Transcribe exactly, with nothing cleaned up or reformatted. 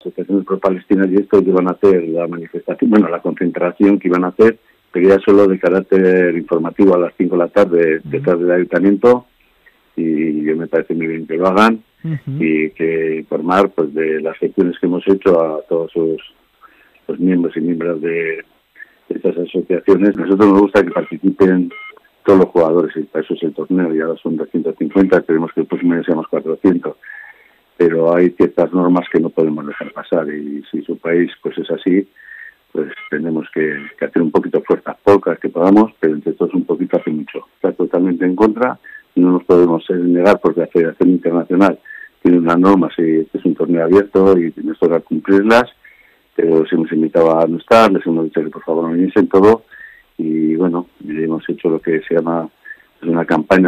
asociaciones pro-palestinas y esto que iban a hacer la manifestación, bueno, la concentración que iban a hacer, pero ya solo de carácter informativo a las cinco de la tarde uh-huh. detrás del ayuntamiento, y yo me parece muy bien que lo hagan uh-huh. y que informar pues de las gestiones que hemos hecho a todos los, los miembros y miembros de, de estas asociaciones. A nosotros nos gusta que participen todos los jugadores, y para eso es el torneo, ya son doscientos cincuenta, esperemos que el próximo año seamos cuatrocientos, pero hay ciertas normas que no podemos dejar pasar, y si su país pues es así, pues tenemos que, que hacer un poquito fuerza, pocas que podamos, pero entre todos un poquito hace mucho. Está totalmente en contra, no nos podemos negar porque la Federación Internacional tiene unas normas y este es un torneo abierto y nos toca cumplirlas, pero les hemos invitado a no estar, les hemos dicho que por favor no viniesen todo, y bueno, hemos hecho lo que se llama una campaña